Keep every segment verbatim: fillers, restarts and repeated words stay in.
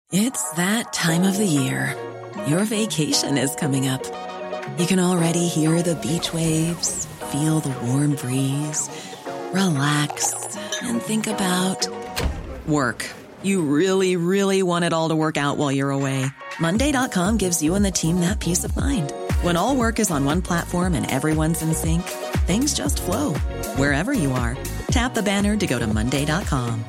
It's that time of the year. Your vacation is coming up. You can already hear the beach waves, feel the warm breeze, relax, and think about work. You really, really want it all to work out while you're away. Monday dot com gives you and the team that peace of mind. When all work is on one platform and everyone's in sync, things just flow. Wherever you are, tap the banner to go to Monday dot com.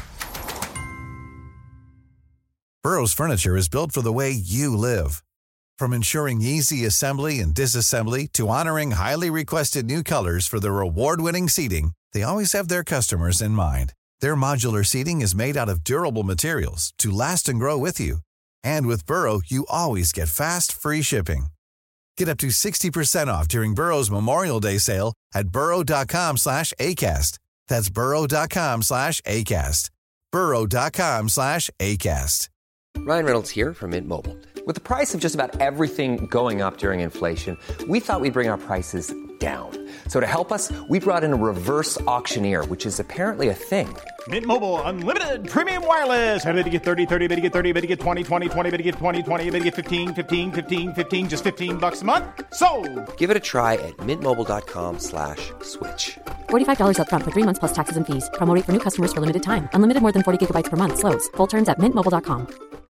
Burrow's furniture is built for the way you live. From ensuring easy assembly and disassembly to honoring highly requested new colors for their award-winning seating, they always have their customers in mind. Their modular seating is made out of durable materials to last and grow with you. And with Burrow, you always get fast, free shipping. Get up to sixty percent off during Burrow's Memorial Day sale at burrow.com slash ACAST. That's burrow.com slash ACAST. burrow.com slash ACAST. Ryan Reynolds here from Mint Mobile. With the price of just about everything going up during inflation, we thought we'd bring our prices down. So to help us, we brought in a reverse auctioneer, which is apparently a thing. Mint Mobile Unlimited Premium Wireless. How to get thirty, thirty, how to get thirty, how to get twenty, twenty, twenty, how to get twenty, twenty, how to get fifteen, fifteen, fifteen, fifteen, just fifteen bucks a month? Sold! Give it a try at mintmobile.com slash switch. forty-five dollars up front for three months plus taxes and fees. Promo rate for new customers for limited time. Unlimited more than forty gigabytes per month. Slows full terms at mint mobile dot com.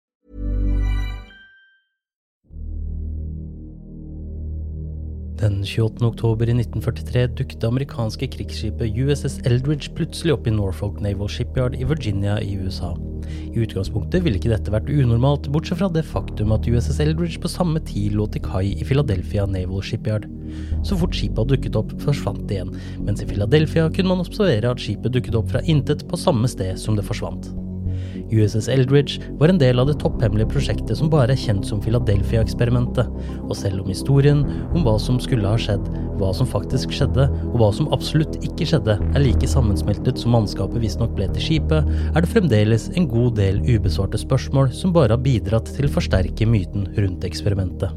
Den tjueåttende oktober i nitten førtitre dukket det amerikanske krigsskipet U S S Eldridge plutselig opp i Norfolk Naval Shipyard i Virginia i U S A. I utgangspunktet ville ikke dette vært unormalt, bortsett fra det faktum at U S S Eldridge på samme tid lå til kai i Philadelphia Naval Shipyard. Så fort skipet hadde dukket opp, forsvant det igjen, mens i Philadelphia kunne man observere at skipet dukket opp fra intet på samme sted som det forsvant. U S S Eldridge var en del av det topphemmelige prosjektet som bare er kjent som Philadelphia-eksperimentet, og selv om historien om hva som skulle ha skjedd, hva som faktisk skjedde, og hva som absolutt ikke skjedde, er like sammensmeltet som mannskapet visstnok ble til skipet, er det fremdeles en god del ubesvarte spørsmål som bare har bidratt til å forsterke myten rundt eksperimentet.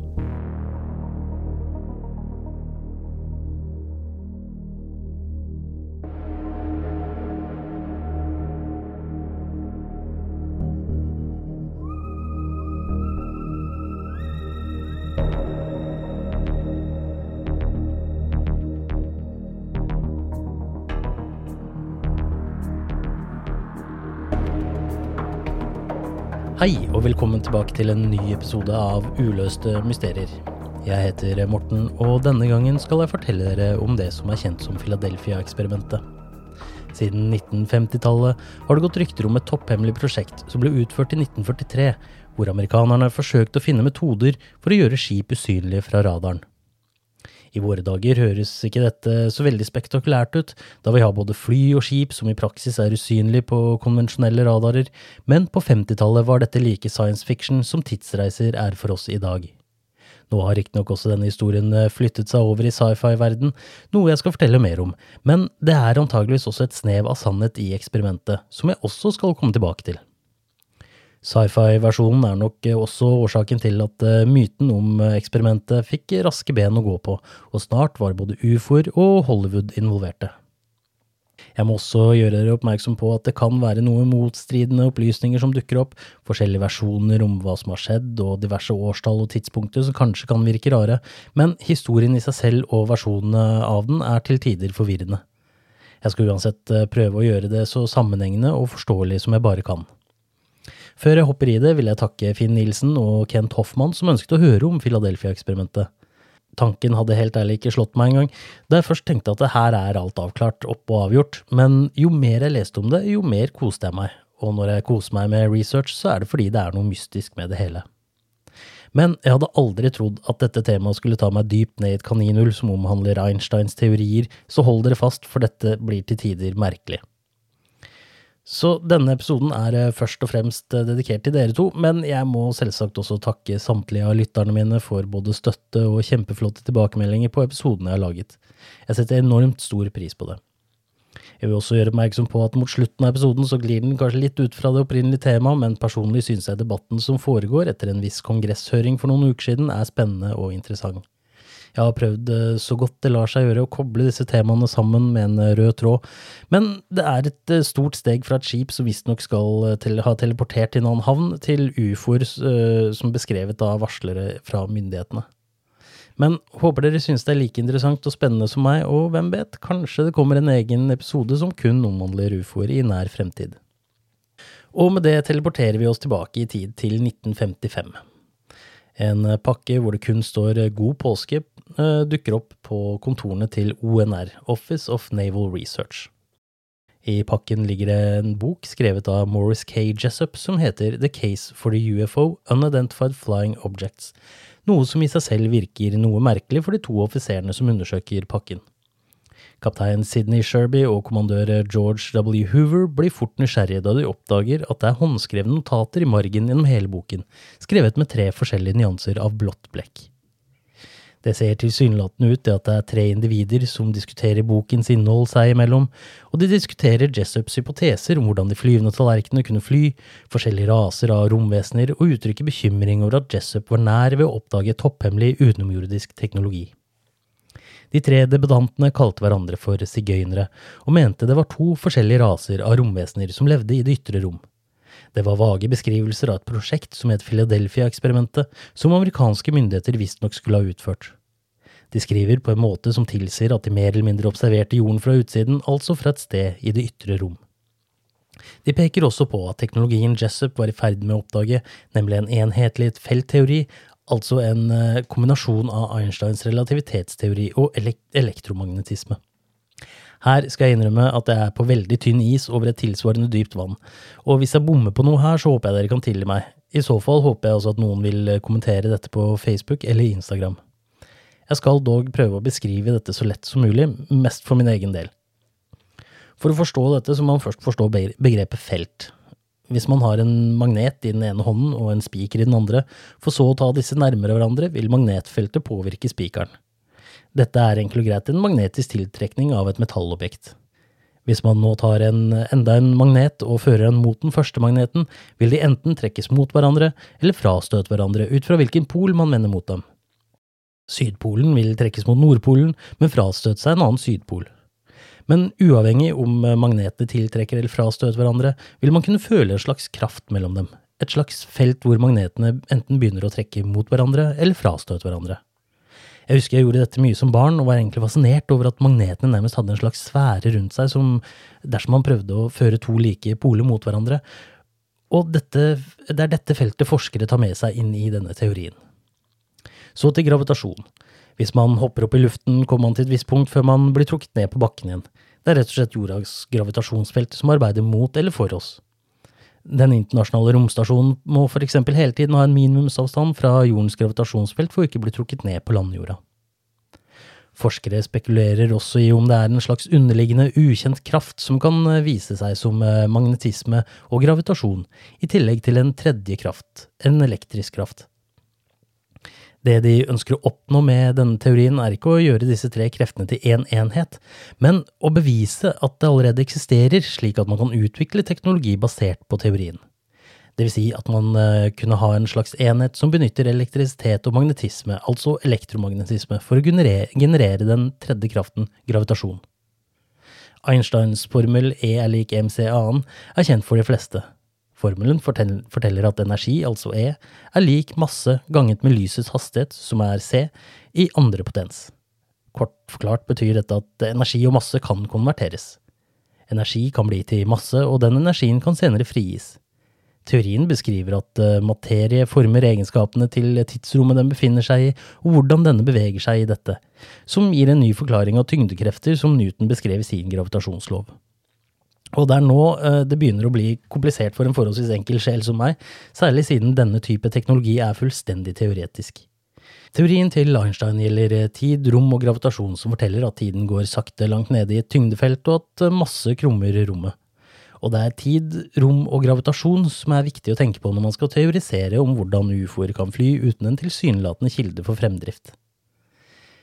Hei, og velkommen tilbake til en ny episode av Uløste Mysterier. Jeg heter Morten, og denne gangen skal jeg fortelle dere om det som er kjent som Philadelphia-eksperimentet. Siden nitten femti-tallet har det gått rykter om et topphemmelig prosjekt som ble utført i nitten førtitre, hvor amerikanerne forsøkte å finne metoder for å gjøre skip usynlige fra radaren. I våre dager høres ikke dette så veldig spektakulært ut, da vi har både fly og skip som i praksis er usynlige på konvensjonelle radarer, men på femti-tallet var dette like science fiction som tidsreiser er for oss i dag. Nå har riktignok også denne historien flyttet seg over i sci-fi-verden, noe jeg skal fortelle mer om, men det er antageligvis også et snev av sannhet i eksperimentet, som jeg også skal komme tilbake til. Sci-fi-versjonen er nok også årsaken til at myten om eksperimentet fikk raske ben å gå på, og snart var både U F O-er og Hollywood involverte. Jeg må også gjøre dere oppmerksom på at det kan være noen motstridende opplysninger som dukker opp, forskjellige versjoner om hva som har skjedd, og diverse årstall og tidspunkter som kanskje kan virke rare, men historien i seg selv og versjonene av den er til tider forvirrende. Jeg skal uansett prøve å gjøre det så sammenhengende og forståelig som jeg bare kan. Før jeg hopper i det vil jeg takke Finn Nielsen og Kent Hoffmann som ønsket å høre om Philadelphia-eksperimentet. Tanken hadde helt ærlig ikke slått meg en gang, da jeg først tenkte at det her er alt avklart, opp og avgjort, men jo mer jeg leste om det, jo mer koste jeg meg, og når jeg koser meg med research, så er det fordi det er noe mystisk med det hele. Men jeg hadde aldri trodd at dette temaet skulle ta meg dypt ned i et kaninhull som omhandler Einsteins teorier, så hold dere fast, for dette blir til tider merkelig. Så denne episoden er først og fremst dedikert til dere to, men jeg må selvsagt også takke samtlige av lytterne mine for både støtte og kjempeflotte tilbakemeldinger på episodene jeg har laget. Jeg setter enormt stor pris på det. Jeg vil også gjøre oppmerksom på at mot slutten av episoden så glir den kanskje litt ut fra det opprinnelige temaet, men personlig synes jeg debatten som foregår etter en viss kongresshøring for noen uker siden er spennende og interessant. Jeg har prøvd så godt det lar seg gjøre å koble disse temaene sammen med en rød tråd, men det er et stort steg fra et skip som visstnok skal til, ha teleportert til en annen havn til U F O'er uh, som beskrevet av varslere fra myndighetene. Men håper dere synes det er like interessant og spennende som meg, og hvem vet, kanskje det kommer en egen episode som kun omhandler U F O'er i nær fremtid. Og med det teleporterer vi oss tilbake i tid til nitten femtifem. En pakke hvor det kun står God påske dukker opp på kontorene til O N R, Office of Naval Research. I pakken ligger det en bok skrevet av Morris K. Jessup som heter The Case for the U F O Unidentified Flying Objects, noe som i seg selv virker noe merkelig for de to offiserene som undersøker pakken. Kaptein Sidney Sherby og kommandør George W. Hoover blir fort nysgjerrige da de oppdager at det er håndskrevne notater i margen gjennom hele boken, skrevet med tre forskjellige nyanser av blått blekk. Det ser tilsynelatende ut til at det er tre individer som diskuterer bokens innhold seg imellom, og de diskuterer Jessups hypoteser om hvordan de flyvende tallerkenene kunne fly, forskjellige raser av romvesener og uttrykker bekymring over at Jessup var nær ved å oppdage topphemmelig utenomjordisk teknologi. De tre debattantene kalte hverandre for sigøynere, og mente det var to forskjellige raser av romvesener som levde i det ytre rom. Det var vage beskrivelser av et prosjekt som het Philadelphia-eksperimentet, som amerikanske myndigheter visstnok skulle ha utført. De skriver på en måte som tilsier at de mer eller mindre observerte jorden fra utsiden, altså fra et sted i det ytre rom. De peker også på at teknologien Jessup var i ferd med å oppdage, nemlig en enhetlig feltteori, altså en kombinasjon av Einsteins relativitetsteori og elekt- elektromagnetisme. Her skal jeg innrømme at jeg er på veldig tynn is over et tilsvarende dypt vann, og hvis jeg bommer på noe her, så håper jeg dere kan tilgi meg. I så fall håper jeg også at noen vil kommentere dette på Facebook eller Instagram. Jeg skal dog prøve å beskrive dette så lett som mulig, mest for min egen del. For å forstå dette så må man først forstå begrepet felt. Hvis man har en magnet i den ene hånden og en spiker i den andre, for så å ta disse nærmere hverandre, vil magnetfeltet påvirke spikeren. Dette er enkelt og greit en magnetisk tiltrekning av et metallobjekt. Hvis man nå tar en, enda en magnet og fører den mot den første magneten, vil de enten trekkes mot hverandre eller frastøte hverandre ut fra hvilken pol man vender mot dem. Sydpolen vil trekkes mot Nordpolen, men frastøte seg en annen sydpol. Men uavhengig om magnetene tiltrekker eller frastøter hverandre, vil man kunne føle en slags kraft mellom dem. Et slags felt hvor magnetene enten begynner å trekke mot hverandre eller frastøte hverandre. Jeg husker jeg gjorde dette mye som barn og var egentlig fascinert over at magnetene nærmest hadde en slags sfære rundt seg som dersom man prøvde å føre to like poler mot hverandre. Og dette, det er dette feltet forskere tar med seg inn i denne teorien. Så til gravitasjon. Hvis man hopper opp i luften, kommer man til et visst punkt før man blir trukket ned på bakken igjen. Det er rett og slett jordas gravitasjonsfelt som arbeider mot eller for oss. Den internasjonale romstasjonen må for eksempel hele tiden ha en minimumsavstand fra jordens gravitasjonsfelt for å ikke bli trukket ned på landjorda. Forskere spekulerer også i om det er en slags underliggende ukjent kraft som kan vise seg som magnetisme og gravitasjon, i tillegg til en tredje kraft, en elektrisk kraft. Det de ønsker å oppnå med denne teorien er ikke å gjøre disse tre kreftene til en enhet, men å bevise at det allerede eksisterer slik at man kan utvikle teknologi basert på teorien. Det vil si at man kunne ha en slags enhet som benytter elektrisitet og magnetisme, altså elektromagnetisme, for å generere, generere den tredje kraften, gravitasjon. Einsteins formel E er lik mc annen er kjent for de fleste. Formelen forteller at energi, altså E, er lik masse ganget med lysets hastighet, som er C, i andre potens. Kort forklart betyr dette at energi og masse kan konverteres. Energi kan bli til masse, og den energien kan senere frigis. Teorien beskriver at materie former egenskapene til tidsrommet den befinner seg i, og hvordan denne beveger seg i dette, som gir en ny forklaring av tyngdekrefter som Newton beskrev i sin gravitasjonslov. Og det er nå det begynner å bli komplisert for en forholdsvis enkel sjel som meg, særlig siden denne type teknologi er fullstendig teoretisk. Teorien til Einstein gjelder tid, rom og gravitasjon som forteller at tiden går sakte langt nede i et tyngdefelt og at masse krummer rommet. Og det er tid, rom og gravitasjon som er viktig å tenke på når man skal teorisere om hvordan U F O'er kan fly uten en tilsynelatende kilde for fremdrift.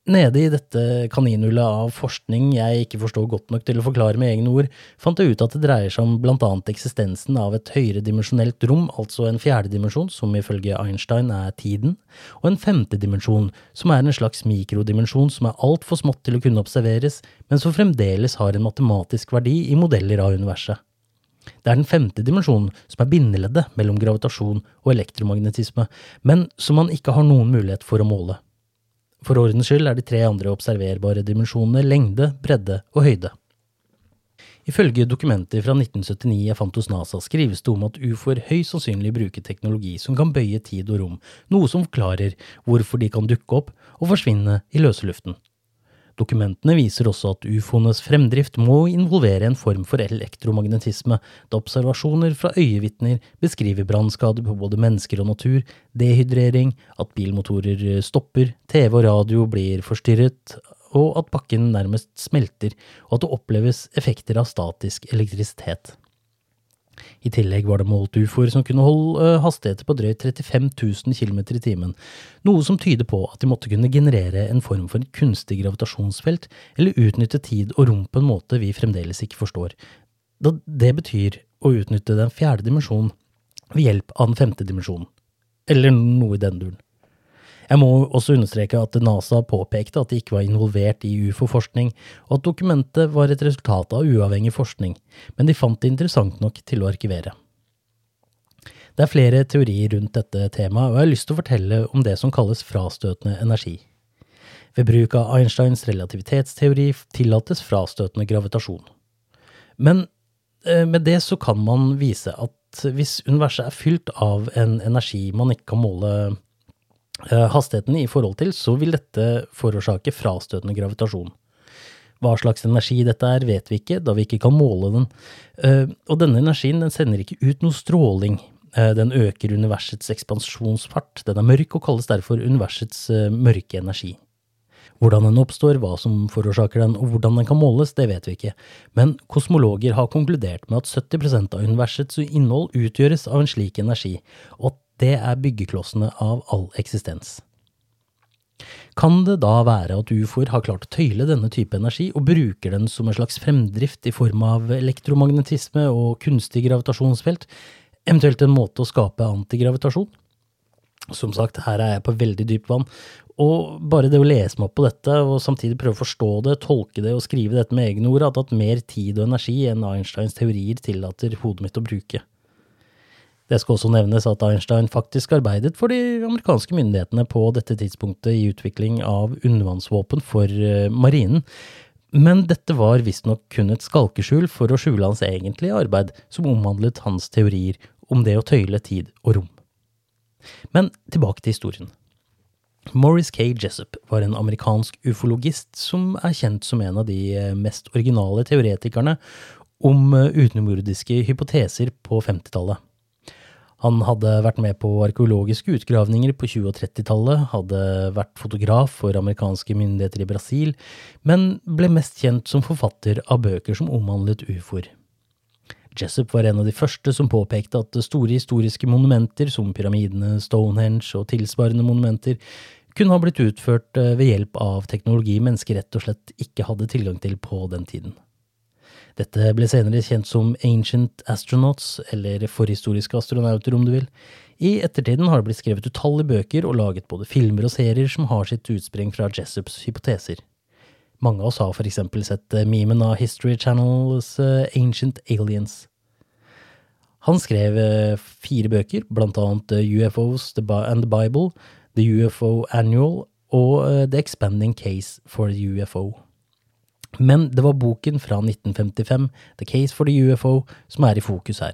Nede i dette kaninhullet av forskning jeg ikke forstår godt nok til å forklare med egne ord, fant jeg ut at det dreier seg om blant annet eksistensen av et høyere dimensjonelt rom, altså en fjerde dimensjon, som ifølge Einstein er tiden, og en femte dimensjon, som er en slags mikrodimensjon som er alt for smått til å kunne observeres, men som fremdeles har en matematisk verdi i modeller av universet. Det er den femte dimensjonen som er bindeleddet mellom gravitasjon og elektromagnetisme, men som man ikke har noen mulighet for å måle. For ordens skyld er de tre andre observerbare dimensjonene lengde, bredde og høyde. Ifølge dokumenter fra nitten syttini jeg fant hos NASA skrives det om at U F O'er høyst sannsynlig bruker teknologi som kan bøye tid og rom, noe som forklarer hvorfor de kan dukke opp og forsvinne i løse luften. Dokumentene viser også at U F O'enes fremdrift må involvere en form for elektromagnetisme, da observasjoner fra øyevittner beskriver brannskader på både mennesker og natur, dehydrering, at bilmotorer stopper, T V og radio blir forstyrret, og at bakken nærmest smelter, og at det oppleves effekter av statisk elektrisitet. I tillegg var det målt U F O'er som kunne holde hastigheter på drøyt trettifem tusen kilometer i timen, noe som tyder på at de måtte kunne generere en form for en kunstig gravitasjonsfelt eller utnytte tid og rom på en måte vi fremdeles ikke forstår. Da det betyr å utnytte den fjerde dimensjonen ved hjelp av den femte dimensjonen, eller noe i den duren. Jeg må også understreke at NASA påpekte at de ikke var involvert i U F O-forskning, og at dokumentet var et resultat av uavhengig forskning, men de fant det interessant nok til å arkivere. Det er flere teorier rundt dette temaet, og jeg har lyst til å fortelle om det som kalles frastøtende energi. Ved bruk av Einsteins relativitetsteori tillates frastøtende gravitasjon. Men med det så kan man vise at hvis universet er fylt av en energi man ikke kan måle hastigheten i forhold til, så vil dette forårsake frastøtende gravitasjon. Hva slags energi dette er, vet vi ikke, da vi ikke kan måle den. Og denne energien den sender ikke ut noe stråling. Den øker universets ekspansjonsfart. Den er mørk og kalles derfor universets mørke energi. Hvordan den oppstår, hva som forårsaker den, og hvordan den kan måles, det vet vi ikke. Men kosmologer har konkludert med at sytti prosent av universets innhold utgjøres av en slik energi, og at det er byggeklossene av all eksistens. Kan det da være at U F O'er har klart å tøyle denne type energi og bruker den som en slags fremdrift i form av elektromagnetisme og kunstig gravitasjonsfelt, eventuelt en måte å skape antigravitasjon? Som sagt, her er jeg på veldig dyp vann, og bare det å lese meg opp på dette og samtidig prøve å forstå det, tolke det og skrive dette med egne ord, har tatt mer tid og energi enn Einsteins teorier tillater hodet mitt å bruke. Det skal også nevnes at Einstein faktisk arbeidet for de amerikanske myndighetene på dette tidspunktet i utvikling av undervannsvåpen for marinen, men dette var visstnok kun et skalkeskjul for å skjule hans egentlige arbeid som omhandlet hans teorier om det å tøyle tid og rom. Men tilbake til historien. Morris K. Jessup var en amerikansk ufologist som er kjent som en av de mest originale teoretikerne om utenomjordiske hypoteser på femtitallet. Han hadde vært med på arkeologiske utgravninger på tjue- og trettitallet, hadde vært fotograf for amerikanske myndigheter i Brasil, men ble mest kjent som forfatter av bøker som omhandlet U F O'er. Jessup var en av de første som påpekte at store historiske monumenter som pyramidene, Stonehenge og tilsvarende monumenter kunne ha blitt utført ved hjelp av teknologi mennesker rett og slett ikke hadde tilgang til på den tiden. Dette ble senere kjent som Ancient Astronauts, eller forhistoriske astronauter om du vil. I ettertiden har det blitt skrevet utallige bøker og laget både filmer og serier som har sitt utspring fra Jessups hypoteser. Mange av oss har for eksempel sett memen av History Channel's Ancient Aliens. Han skrev fire bøker, blant annet U F Os and the Bible, The U F O Annual og The Expanding Case for the U F O. Men det var boken fra nitten femtifem, The Case for the U F O, som er i fokus her.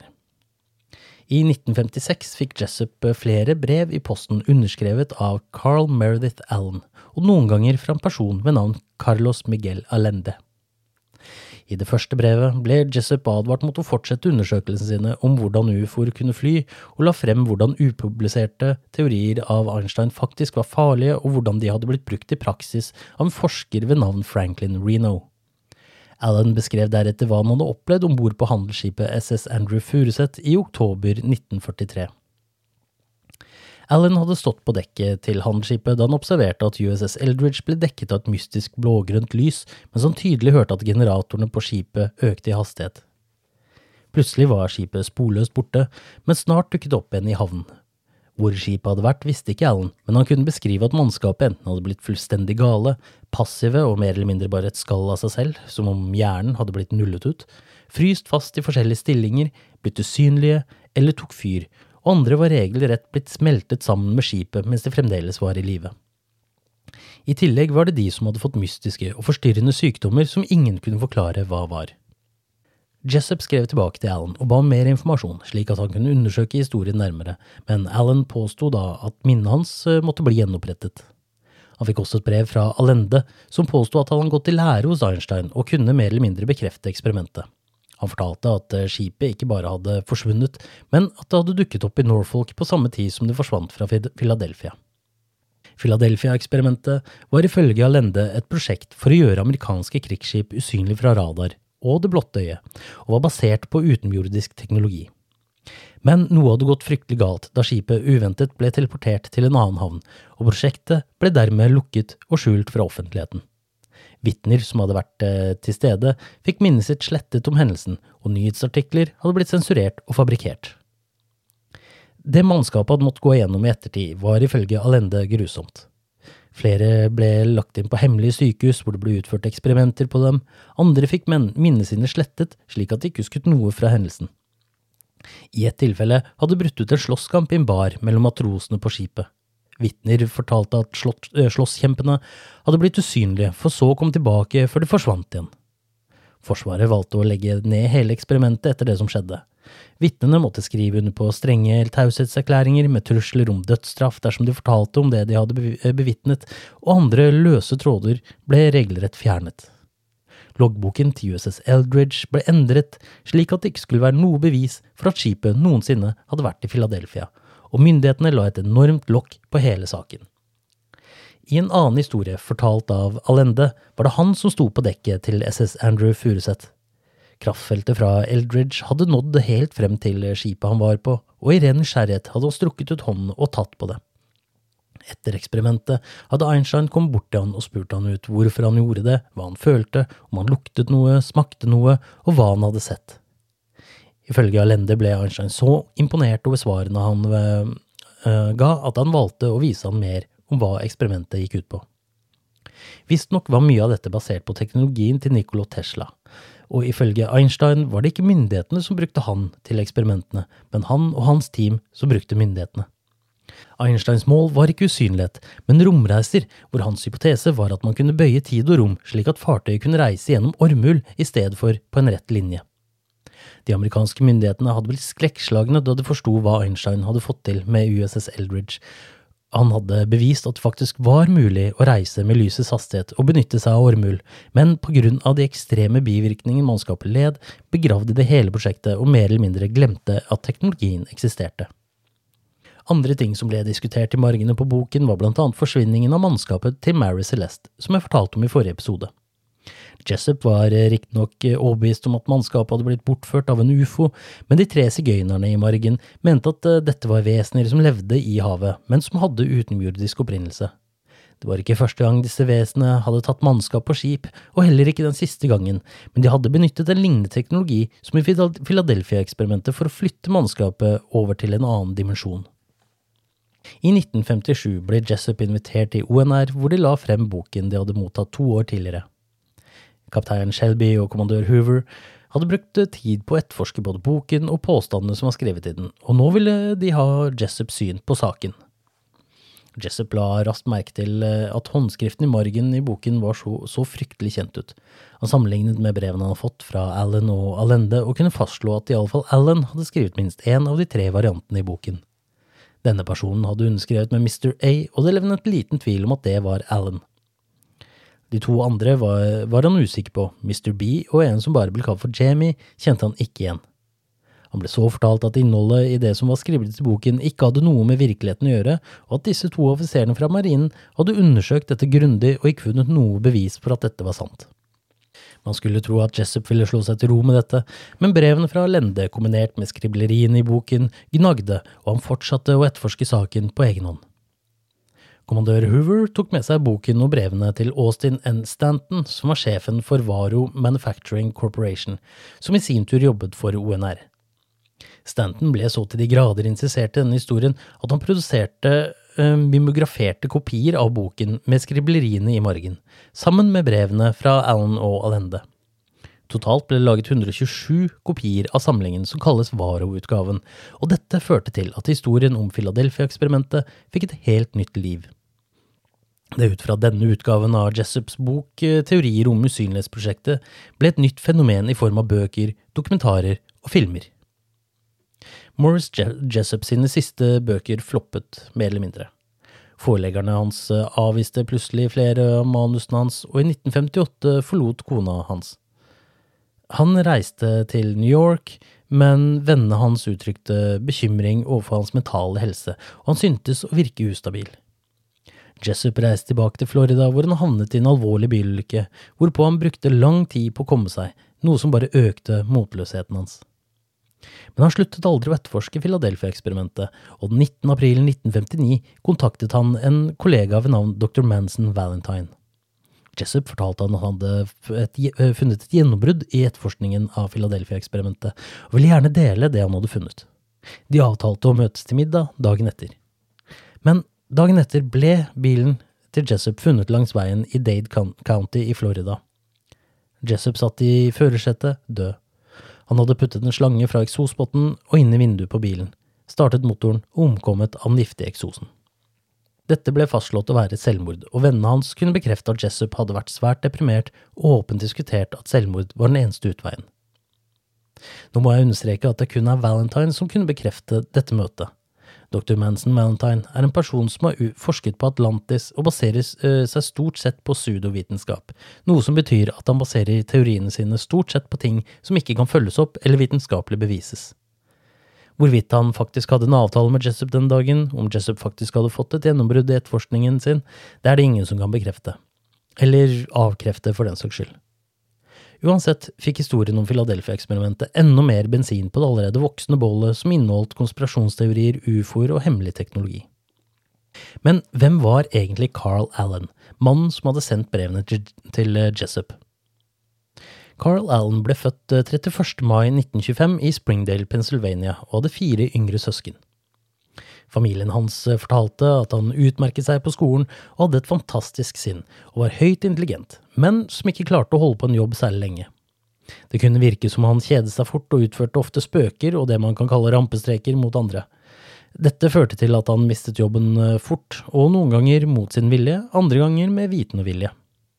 I nitten femtiseks fikk Jessup flere brev i posten underskrevet av Carl Meredith Allen, og noen ganger fra en person ved navn Carlos Miguel Allende. I det første brevet ble Jessup advart mot å fortsette undersøkelsene sine om hvordan U F O'er kunne fly, og la frem hvordan upubliserte teorier av Einstein faktisk var farlige, og hvordan de hadde blitt brukt i praksis av en forsker ved navn Franklin Reno. Allen beskrev deretter hva han hadde opplevd ombord på handelsskipet S S Andrew Furuset i oktober nitten førtitre. Allen hadde stått på dekket til handelsskipet da han observerte at U S S Eldridge ble dekket av et mystisk blågrønt lys, mens han tydelig hørte at generatorene på skipet økte i hastighet. Plutselig var skipet sporløst borte, men snart dukket opp igjen i havnen. Hvor skipet hadde vært visste ikke Allen, men han kunne beskrive at mannskapet enten hadde blitt fullstendig gale, passive og mer eller mindre bare et skall av seg selv, som om hjernen hadde blitt nullet ut, fryst fast i forskjellige stillinger, blitt usynlige eller tok fyr, og andre var regelrett blitt smeltet sammen med skipet mens de fremdeles var i live. I tillegg var det de som hadde fått mystiske og forstyrrende sykdommer som ingen kunne forklare hva var. Jessup skrev tilbake til Allen og ba om mer informasjon, slik at han kunne undersøke historien nærmere, men Allen påstod da at minnet hans måtte bli gjenopprettet. Han fikk også et brev fra Allende, som påstod at han hadde gått i lære hos Einstein og kunne mer eller mindre bekrefte eksperimentet. Han fortalte at skipet ikke bare hadde forsvunnet, men at det hadde dukket opp i Norfolk på samme tid som det forsvant fra Philadelphia. Philadelphia-eksperimentet var ifølge Allende et prosjekt for å gjøre amerikanske krigsskip usynlig fra radar og det blotte øyet, og var basert på utenjordisk teknologi. Men noe hadde gått fryktelig galt da skipet uventet ble teleportert til en annen havn, og prosjektet ble dermed lukket og skjult fra offentligheten. Vittner som hadde vært eh, til stede fikk minnet sitt slettet om hendelsen, og nyhetsartikler hadde blitt sensurert og fabrikkert. Det mannskapet hadde måttet gå igjennom i ettertid var ifølge Allende grusomt. Flere ble lagt inn på hemmelige sykehus hvor det ble utført eksperimenter på dem, andre fikk minnet sine slettet slik at de ikke husket noe fra hendelsen. I et tilfelle hadde brutt ut en slåsskamp i en bar mellom matrosene på skipet. Vittner fortalte at slått, øh, slåsskjempene hadde blitt usynlige, for så å komme tilbake før de forsvant igjen. Forsvaret valgte å legge ned hele eksperimentet etter det som skjedde. Vittnene måtte skrive under på strenge taushetserklæringer med trusler om dødsstraff dersom de fortalte om det de hadde bevitnet, og andre løse tråder ble regelrett fjernet. Loggboken til U S S Eldridge ble endret slik at det ikke skulle være noe bevis for at skipet noensinne hadde vært i Philadelphia, og myndighetene la et enormt lokk på hele saken. I en annen historie fortalt av Allende var det han som sto på dekket til S S Andrew Furuset. Kraftfeltet fra Eldridge hadde nådd helt frem til skipet han var på, og i ren nysgjerrighet hadde han strukket ut hånden og tatt på det. Etter eksperimentet hadde Einstein kommet bort til han og spurt han ut hvorfor han gjorde det, hva han følte, om han luktet noe, smakte noe, og hva han hadde sett. Ifølge Allende ble Einstein så imponert over svarene han uh, ga at han valgte å vise han mer om hva eksperimentet gikk ut på. Visstnok var mye av dette basert på teknologien til Nikola Tesla, og ifølge Einstein var det ikke myndighetene som brukte han til eksperimentene, men han og hans team som brukte myndighetene. Einsteins mål var ikke usynlighet, men romreiser, hvor hans hypotese var at man kunne bøye tid og rom slik at fartøyet kunne reise gjennom ormhull i stedet for på en rett linje. De amerikanske myndighetene hadde blitt skrekkslagne da de forstod hva Einstein hadde fått til med U S S Eldridge. Han hadde bevist at det faktisk var mulig å reise med lysets hastighet og benytte seg av ormhull, men på grunn av de ekstreme bivirkningene mannskapet led, begravde det hele prosjektet og mer eller mindre glemte at teknologien eksisterte. Andre ting som ble diskutert i margene på boken var blant annet forsvinningen av mannskapet til Mary Celeste, som jeg fortalte om i forrige episode. Jessup var riktignok overbevist om at mannskapet hadde blitt bortført av en U F O, men de tre sigøynerne i margen mente at dette var vesener som levde i havet, men som hadde utenomjordisk opprinnelse. Det var ikke første gang disse vesenene hadde tatt mannskap på skip, og heller ikke den siste gangen, men de hadde benyttet en lignende teknologi som i Philadelphia-eksperimentet for å flytte mannskapet over til en annen dimensjon. I nitten femtisju ble Jessup invitert til O N R, hvor de la frem boken de hadde mottatt to år tidligere. Kaptein Shelby og kommandør Hoover hadde brukt tid på å etterforske både boken og påstandene som var skrevet i den, og nå ville de ha Jessups syn på saken. Jessup la raskt merke til at håndskriften i margen i boken var så, så fryktelig kjent ut. Han sammenlignet med brevene han hadde fått fra Allen og Allende, og kunne fastslå at i alle fall Allen hadde skrevet minst en av de tre variantene i boken. Denne personen hadde underskrevet med mister A, og det levnet liten tvil om at det var Allen. De to andre var, var han usikker på. mister B og en som bare ble kalt for Jamie kjente han ikke igjen. Han ble så fortalt at innholdet i det som var skrevet i boken ikke hadde noe med virkeligheten å gjøre, og at disse to offiserene fra marinen hadde undersøkt dette grundig og ikke funnet noe bevis for at dette var sant. Man skulle tro at Jessup ville slå seg til ro med dette, men brevene fra Allende kombinert med skribleriene i boken gnagde, og han fortsatte å etterforske saken på egen hånd. Kommandør Hoover tok med seg boken og brevene til Austin N. Stanton, som var sjefen for Varo Manufacturing Corporation, som i sin tur jobbet for O N R. Stanton ble så til de grader interessert i denne historien at han produserte uh, mimograferte kopier av boken med skribleriene i margen, sammen med brevene fra Allen og Allende. Totalt ble det laget hundre og tjuesju kopier av samlingen som kalles Varo-utgaven, og dette førte til at historien om Philadelphia-eksperimentet fikk et helt nytt liv. Det ut fra denne utgaven av Jessups bok Teorier om usynlighetsprosjektet ble et nytt fenomen i form av bøker, dokumentarer og filmer. Morris Jessup sine siste bøker floppet, mer eller mindre. Forleggerne hans avviste plutselig flere av manusene hans, og i nitten femtiåtte forlot kona hans. Han reiste til New York, men vennene hans uttrykte bekymring overfor hans mentale helse, og han syntes å virke ustabil. Jessup reiste tilbake til Florida, hvor han havnet i en alvorlig bilulykke, hvorpå han brukte lang tid på å komme seg, noe som bare økte motløsheten hans. Men han sluttet aldri å etterforske Philadelphia-eksperimentet, og den nittende april nitten femtini kontaktet han en kollega ved navn doktor Manson Valentine. Jessup fortalte han at han hadde et, funnet et gjennombrudd i etterforskningen av Philadelphia-eksperimentet, og ville gjerne dele det han hadde funnet. De avtalte å møtes til middag dagen etter. Men dagen etter ble bilen til Jessup funnet langs veien i Dade County i Florida. Jessup satt i førersetet, død. Han hadde puttet en slange fra eksospotten og inn i vinduet på bilen, startet motoren og omkommet av den giftige eksosen. Dette ble fastslått å være selvmord, og vennene hans kunne bekrefte at Jessup hadde vært svært deprimert og åpent diskutert at selvmord var den eneste utveien. Nå må jeg understreke at det kun er Valentine som kunne bekrefte dette møtet. doktor Manson Valentine er en person som har forsket på Atlantis og baserer seg stort sett på pseudovitenskap, noe som betyr at han baserer teoriene sine stort sett på ting som ikke kan følges opp eller vitenskapelig bevises. Hvorvidt han faktisk hadde en avtale med Jessup den dagen, om Jessup faktisk hadde fått et gjennombrudd i etterforskningen sin, det er det ingen som kan bekrefte. Eller avkrefte for den saks skyld. Uansett fikk historien om Philadelphia-eksperimentet enda mer bensin på det allerede voksne bålet som inneholdt konspirasjonsteorier, U F O-er og hemmelig teknologi. Men hvem var egentlig Carl Allen, mannen som hadde sendt brevene til Jessup? Carl Allen ble født trettiførste mai nitten tjuefem i Springdale, Pennsylvania, og hadde fire yngre søsken. Familien hans fortalte at han utmerket seg på skolen og hadde et fantastisk sinn, og var høyt intelligent, men som ikke klarte å holde på en jobb særlig lenge. Det kunne virke som han kjedet seg fort og utførte ofte spøker og det man kan kalle rampestreker mot andre. Dette førte til at han mistet jobben fort, og noen ganger mot sin vilje, andre ganger med viten og vilje.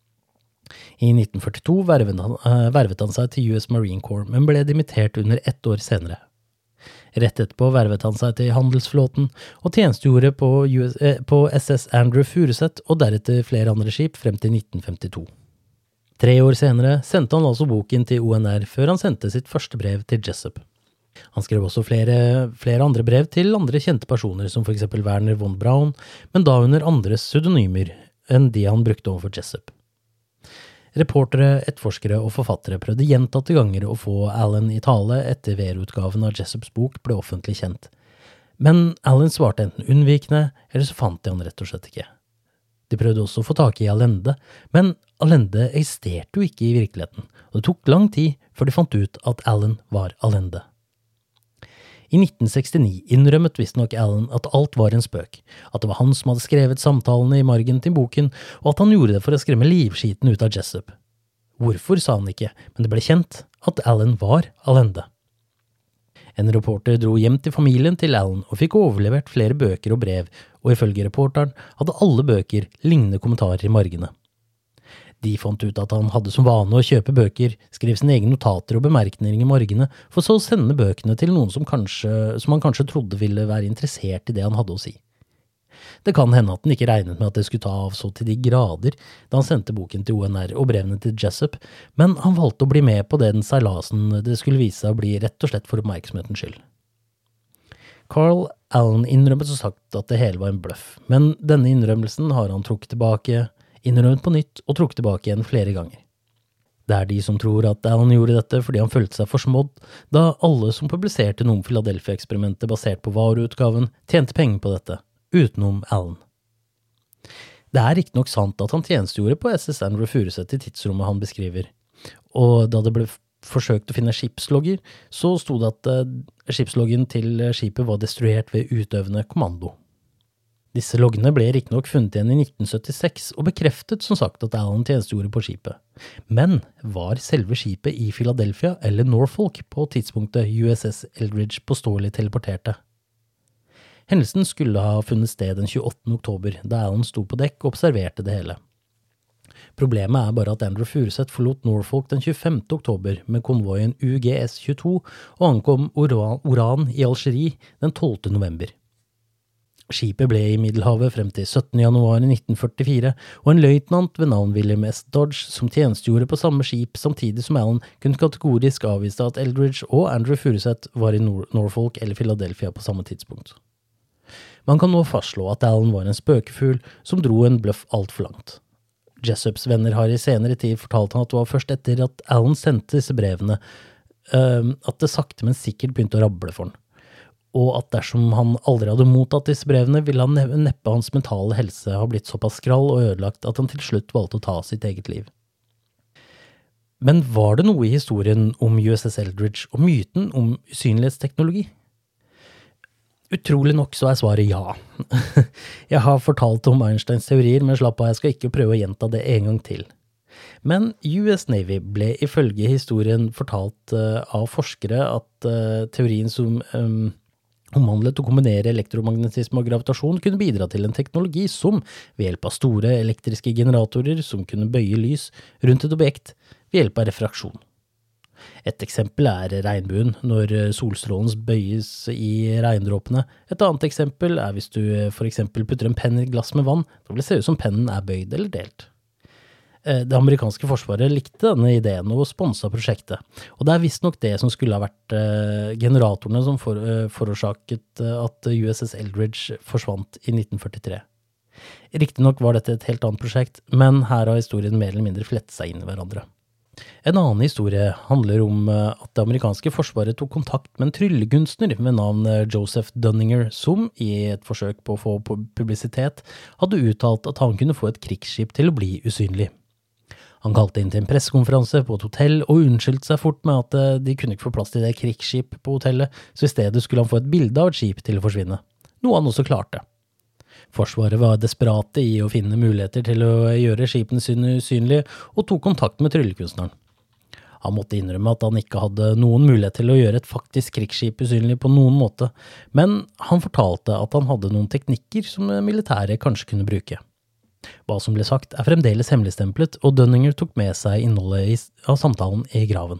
I nitten førtito vervet han, vervet han seg til U S Marine Corps, men ble dimittert under ett år senere. Rett etterpå vervet han seg til handelsflåten og tjenestegjorde på, U S, eh, på S S Andrew Furuset og deretter flere andre skip frem til nitten femtito. Tre år senere sendte han altså boken til O N R før han sendte sitt første brev til Jessup. Han skrev også flere, flere andre brev til andre kjente personer som for eksempel Werner von Braun, men da under andres pseudonymer enn de han brukte overfor Jessup. Reportere, etterforskere og forfattere prøvde gjentatte ganger å få Allen i tale etter V R-utgaven av Jessups bok ble offentlig kjent. Men Allen svarte enten unnvikende, eller så fant de han rett og slett ikke. De prøvde også å få tak i Allende, men Allende eksisterte jo ikke i virkeligheten, og det tok lang tid før de fant ut at Allen var Allende. I nitten sekstini innrømmet visstnok Allen at alt var en spøk, at det var han som hadde skrevet samtalene i margen til boken, og at han gjorde det for å skremme livskiten ut av Jessup. Hvorfor sa han ikke, men det ble kjent at Allen var Allende. En reporter dro hjem til familien til Allen og fikk overlevert flere bøker og brev, og ifølge reporteren hadde alle bøker lignende kommentarer i margene. De fant ut at han hadde som vane å kjøpe bøker, skrev sine egne notater og bemerkninger i margene, for så å sende bøkene til noen som, kanskje, som han kanskje trodde ville være interessert i det han hadde å si. Det kan hende at han ikke regnet med at det skulle ta av så til de grader da han sendte boken til O N R og brevene til Jessup, men han valgte å bli med på den seilasen det skulle vise seg å bli rett og slett for oppmerksomhetens skyld. Carl Allen innrømmet så sagt at det hele var en bløff, men denne innrømmelsen har han trukket tilbake, innrømmet på nytt og trukket tilbake igjen flere ganger. Det er de som tror at Allen gjorde dette fordi han følte seg forsmådd, da alle som publiserte noe om Philadelphia-eksperimentet basert på vareutgaven tjente penger på dette, utenom Allen. Det er ikke nok sant at han tjenestegjorde på S S Andrew Furuset i tidsrommet han beskriver, og da det ble forsøkt å finne skipslogger, så stod det at uh, skipsloggen til skipet var destruert ved utøvende kommando. Disse loggene ble riktig nok funnet igjen i nitten syttiseks og bekreftet som sagt at Allen tjenestegjorde på skipet. Men var selve skipet i Philadelphia eller Norfolk på tidspunktet U S S Eldridge påståelig teleporterte? Hendelsen skulle ha funnet sted den tjueåttende oktober, da Allen sto på dekk og observerte det hele. Problemet er bare at Andrew Furuset forlot Norfolk den tjuefemte oktober med konvoien U G S tjueto og ankom Oran, Oran i Algerie den tolvte november. Skipet ble i Middelhavet frem til syttende januar nitten førtifire, og en løytnant ved navn William S. Dodge, som tjenestegjorde på samme skip samtidig som Allen, kunne kategorisk avvise at Eldridge og Andrew Furuset var i Nor- Norfolk eller Philadelphia på samme tidspunkt. Man kan nå fastslå at Allen var en spøkefugl som dro en bløff alt for langt. Jessups venner har i senere tid fortalt han at det var først etter at Allen sendte disse brevene, uh, at det sakte men sikkert begynte å rable for han. Og at dersom han aldri hadde mottatt disse brevene, ville han neppe hans mentale helse ha blitt såpass skrall og ødelagt at han til slutt valgte å ta sitt eget liv. Men var det noe i historien om U S S Eldridge og myten om usynlighetsteknologi? Utrolig nok så er svaret ja. Jeg har fortalt om Einsteins teorier, men slapp av, jeg skal ikke prøve å gjenta det en gang til. Men U S Navy ble ifølge historien fortalt uh, av forskere at uh, teorien som um, omhandlet å kombinere elektromagnetisme og gravitasjon kunne bidra til en teknologi som, ved hjelp av store elektriske generatorer som kunne bøye lys rundt et objekt ved hjelp av refraksjon. Et eksempel er regnbuen, når solstrålen bøyes i regndråpene. Et annet eksempel er hvis du for eksempel putter en penn i et glass med vann, da vil det se ut som pennen er bøyd eller delt. Det amerikanske forsvaret likte denne ideen og sponset prosjektet, og det er visst nok det som skulle ha vært uh, generatorene som for, uh, forårsaket uh, at U S S Eldridge forsvant i nitten førtitre. Riktig nok var dette et helt annet prosjekt, men her har historien mer eller mindre flettet seg inn i hverandre. En annen historie handler om uh, at det amerikanske forsvaret tok kontakt med en tryllekunstner med navn Joseph Dunninger, som i et forsøk på å få publisitet hadde uttalt at han kunne få et krigsskip til å bli usynlig. Han kalte inn til en pressekonferanse på et hotell og unnskyldte seg fort med at de kunne ikke få plass til det krigsskip på hotellet, så i stedet skulle han få et bilde av et skip til å forsvinne, noe han også klarte. Forsvaret var desperate i å finne muligheter til å gjøre skipene sine usynlige og tok kontakt med tryllekunstneren. Han måtte innrømme at han ikke hadde noen mulighet til å gjøre et faktisk krigsskip usynlig på noen måte, men han fortalte at han hadde noen teknikker som militæret kanskje kunne bruke. Hva som ble sagt er fremdeles hemmeligstemplet, og Dunninger tok med seg innholdet av samtalen i graven.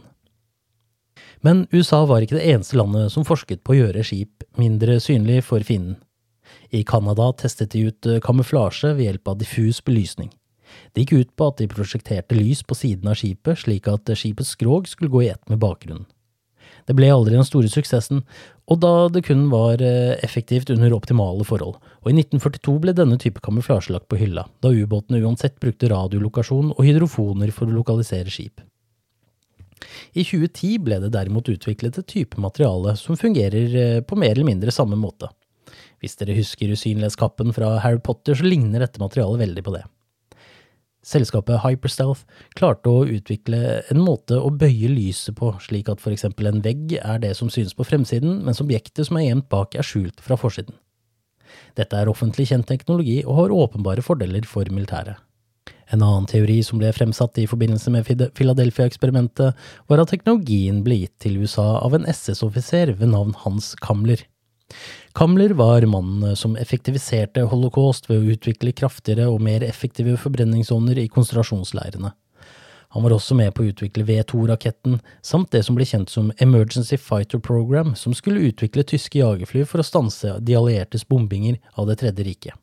Men U S A var ikke det eneste landet som forsket på å gjøre skip mindre synlig for fienden. I Kanada testet de ut kamuflasje ved hjelp av diffus belysning. Det gikk ut på at de prosjekterte lys på siden av skipet, slik at skipets skrog skulle gå i ett med bakgrunnen. Det ble aldri den store suksessen, og da det kun var effektivt under optimale forhold, og i nitten førtito ble denne type kamuflasje lagt på hylla, da ubåtene uansett brukte radiolokasjon og hydrofoner for å lokalisere skip. I tjue ti ble det derimot utviklet et type materiale som fungerer på mer eller mindre samme måte. Hvis dere husker usynlighetskappen fra Harry Potter, så ligner dette materialet veldig på det. Selskapet Hyperstealth klarte å utvikle en måte å bøye lyset på, slik at for eksempel en vegg er det som synes på fremsiden, mens objektet som er gjemt bak er skjult fra forsiden. Dette er offentlig kjent teknologi og har åpenbare fordeler for militæret. En annen teori som ble fremsatt i forbindelse med Philadelphia-eksperimentet var at teknologien ble gitt til U S A av en S S-offiser ved navn Hans Kammler. Kammler var mannen som effektiviserte holocaust ved å utvikle kraftigere og mer effektive forbrenningsovner i konsentrasjonsleirene. Han var også med på å utvikle V to-raketten, samt det som ble kjent som Emergency Fighter Program, som skulle utvikle tyske jagerfly for å stanse de alliertes bombinger av det tredje riket.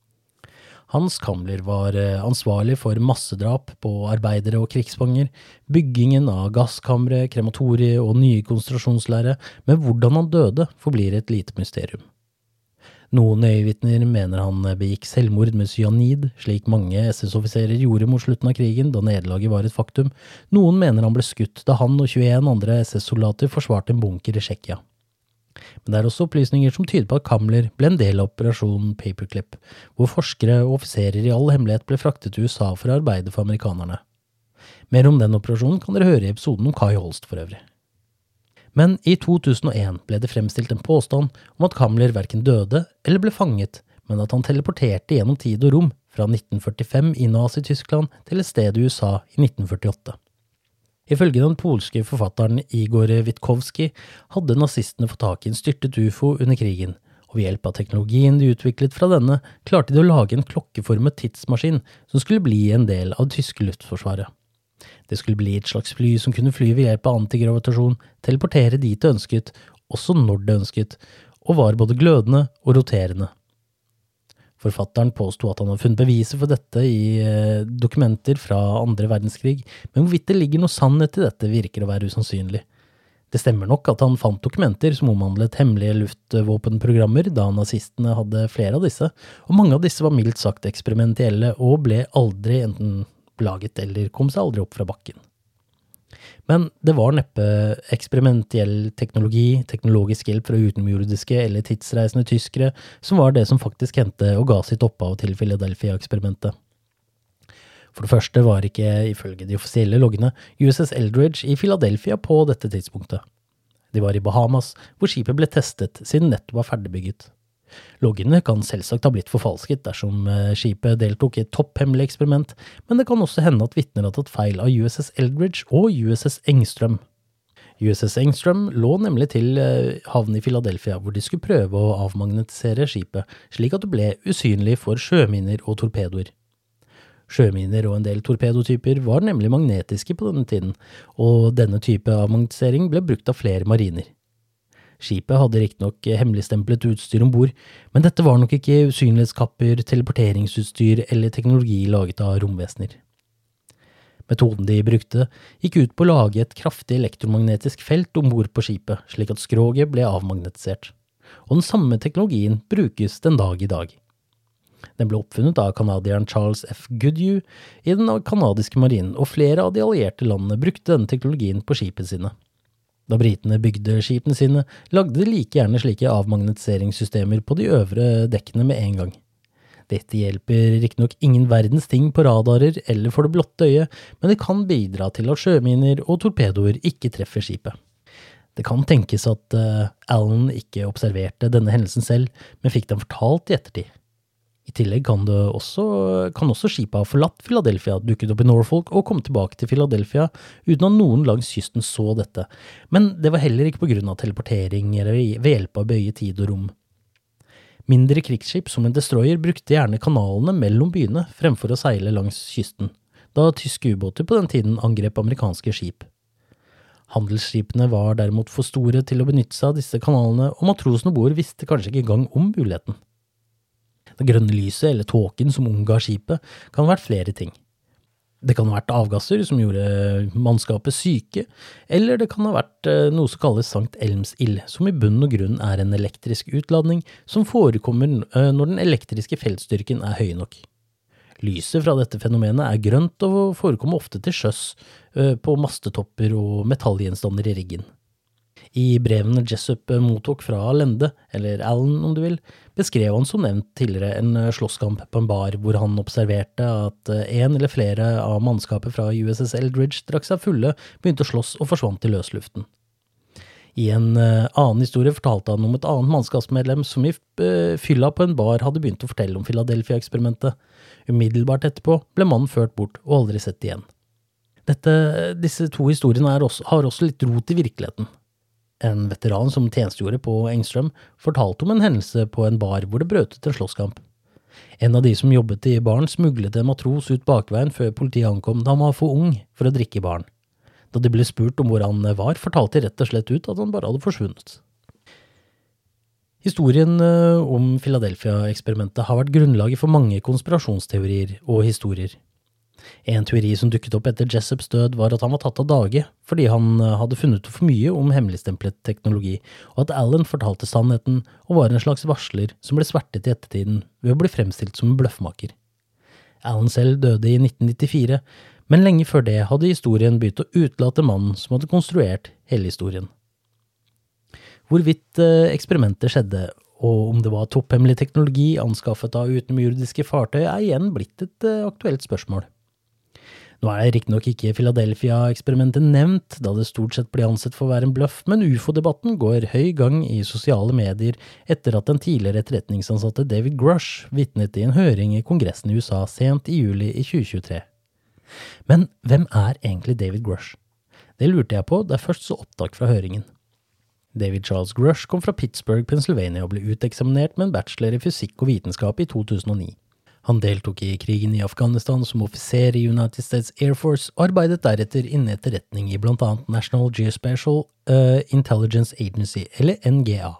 Hans Kammler var ansvarlig for massedrap på arbeidere og krigsfanger, byggingen av gasskamre, krematorier og nye konsentrasjonsleirer, men hvordan han døde forblir et lite mysterium. Noen øyevitner mener han begikk selvmord med cyanid, slik mange S S-offiserer gjorde mot slutten av krigen da nederlaget var et faktum. Noen mener han ble skutt da han og tjueen andre S S-soldater forsvarte en bunker i Tsjekkia. Men det er også opplysninger som tyder på at Kammler ble en del av operasjonen Paperclip, hvor forskere og offiserer i all hemmelighet ble fraktet til U S A for å arbeide for amerikanerne. Mer om den operasjonen kan dere høre i episoden om Kai Holst for øvrig. Men i to tusen og en ble det fremstilt en påstand om at Kammler hverken døde eller ble fanget, men at han teleporterte gjennom tid og rom fra nitten førtifem i Nazi-Tyskland til et sted i U S A i nitten førtiåtte. Ifølge den polske forfatteren Igor Witkowski hadde nazistene fått tak i en styrtet U F O under krigen, og ved hjelp av teknologien de utviklet fra denne, klarte de å lage en klokkeformet tidsmaskin som skulle bli en del av det tyske luftforsvaret. Det skulle bli et slags fly som kunne fly ved hjelp av antigravitasjon, teleportere dit det ønsket, også når det ønsket, og var både glødende og roterende. Forfatteren påstod at han hadde funnet beviser for dette i eh, dokumenter fra andre verdenskrig, men hvorvidt det ligger noe sannhet i dette virker å være usannsynlig. Det stemmer nok at han fant dokumenter som omhandlet hemmelige luftvåpenprogrammer, da nazistene hadde flere av disse, og mange av disse var mildt sagt eksperimentelle og ble aldri enten laget eller kom seg aldri opp fra bakken. Men det var neppe eksperimentell teknologi, teknologisk hjelp fra utenomjordiske eller tidsreisende tyskere som var det som faktisk hendte og ga sitt opphav til Philadelphia-eksperimentet. For det første var ikke, ifølge de offisielle loggene, U S S Eldridge i Philadelphia på dette tidspunktet. De var i Bahamas, hvor skipet ble testet siden nettopp var ferdigbygget. Loggene kan selvsagt ha blitt forfalsket dersom skipet deltok i et topphemmelig eksperiment, men det kan også hende at vitner har tatt feil av U S S Eldridge og U S S Engström. U S S Engström lå nemlig til havnen i Philadelphia, hvor de skulle prøve å avmagnetisere skipet, slik at det ble usynlig for sjøminer og torpedoer. Sjøminer og en del torpedotyper var nemlig magnetiske på denne tiden, og denne type avmagnetisering ble brukt av flere mariner. Skipet hadde riktignok hemmeligstemplet utstyr ombord, men dette var nok ikke usynlighetskapper, teleporteringsutstyr eller teknologi laget av romvesener. Metoden de brukte gikk ut på å lage et kraftig elektromagnetisk felt ombord på skipet, slik at skroget ble avmagnetisert. Og den samme teknologien brukes den dag i dag. Den ble oppfunnet av kanadieren Charles F. Goodhue i den kanadiske marinen, og flere av de allierte landene brukte denne teknologien på skipene sine. Da britene bygde skipene sine, lagde de like gjerne slike avmagnetiseringssystemer på de øvre dekkene med en gang. Dette hjelper riktignok ingen verdens ting på radarer eller for det blotte øyet, men det kan bidra til at sjøminer og torpedoer ikke treffer skipet. Det kan tenkes at uh, Allen ikke observerte denne hendelsen selv, men fikk den fortalt i ettertid. I tillegg kan, det også, kan også skipet ha forlatt Philadelphia, dukket opp i Norfolk og kom tilbake til Philadelphia uten at noen langs kysten så dette. Men det var heller ikke på grunn av teleportering eller ved hjelp av bøye tid og rom. Mindre krigsskip som en destroyer brukte gjerne kanalene mellom byene fremfor å seile langs kysten, da tyske ubåter på den tiden angrep amerikanske skip. Handelsskipene var derimot for store til å benytte seg av disse kanalene, og matrosene ombord visste kanskje ikke engang om muligheten. Det grønne lyset eller tåken som omga skipet kan ha vært flere ting. Det kan ha vært avgasser som gjorde mannskapet syke, eller det kan ha vært noe som kalles Sankt Elms-ild, som i bunn og grunn er en elektrisk utladning som forekommer når den elektriske feltstyrken er høy nok. Lyset fra dette fenomenet er grønt og forekommer ofte til sjøs på mastetopper og metallgjenstander i riggen. I brevene Jessup mottok fra Lende, eller Allen om du vil, beskrev han som nevnt tidligere en slåsskamp på en bar hvor han observerte at en eller flere av mannskapet fra U S S Eldridge drakk seg fulle, begynte å slåss og forsvant i løsluften. I en annen historie fortalte han om et annet mannskapsmedlem som i fylla på en bar hadde begynt å fortelle om Philadelphia-eksperimentet. Umiddelbart etterpå ble mannen ført bort og aldri sett igjen. Dette, disse to historiene er også, har også litt rot i virkeligheten. En veteran som tjenestegjorde på Engström fortalte om en hendelse på en bar hvor det brøt ut en slåsskamp. En av de som jobbet i baren smuglet en matros ut bakveien før politiet ankom da han var for ung for å drikke i baren. Da de ble spurt om hvor han var, fortalte de rett og slett ut at han bare hadde forsvunnet. Historien om Philadelphia-eksperimentet har vært grunnlaget for mange konspirasjonsteorier og historier. En teori som dukket opp etter Jessups død var at han var tatt av dage, fordi han hadde funnet for mye om hemmeligstemplet teknologi, og at Allen fortalte sannheten og var en slags varsler som ble svertet i ettertiden ved å bli fremstilt som en bløffmaker. Allen selv døde i nitten nittifire, men lenge før det hadde historien begynt å utelate mannen som hadde konstruert hele historien. Hvorvidt eksperimentet skjedde, og om det var topphemmelig teknologi anskaffet av utenomjordiske fartøy, er igjen blitt et aktuelt spørsmål. Nå er det riktignok ikke Philadelphia-eksperimentet nevnt, da det stort sett blir ansett for å være en bløff, men U F O-debatten går høy gang i sosiale medier etter at den tidligere etterretningsansatte David Grush vitnet i en høring i Kongressen i U S A sent i juli i tjue tjuetre. Men hvem er egentlig David Grush? Det lurte jeg på da jeg først så opptak fra høringen. David Charles Grush kom fra Pittsburgh, Pennsylvania og ble uteksaminert med en bachelor i fysikk og vitenskap i to tusen og ni. Han deltok i krigen i Afghanistan som offiser i United States Air Force og arbeidet deretter innen etterretning i blant annet National Geospatial uh, Intelligence Agency, eller N G A.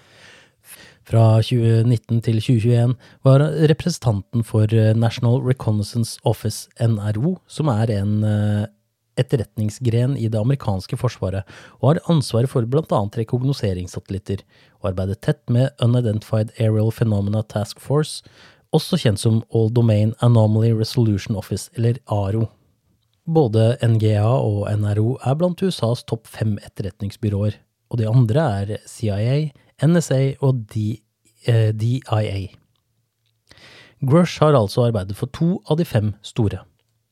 Fra tjue nitten til tjue tjueen var representanten for National Reconnaissance Office, N R O, som er en uh, etterretningsgren i det amerikanske forsvaret, og har ansvaret for blant annet rekognoseringssatellitter, og arbeidet tett med Unidentified Aerial Phenomena Task Force, også kjent som All Domain Anomaly Resolution Office, eller A R O. Både N G A og N R O er blant U S A's topp fem etterretningsbyråer, og de andre er C I A, N S A og D, eh, D I A. Grush har altså arbeidet for to av de fem store.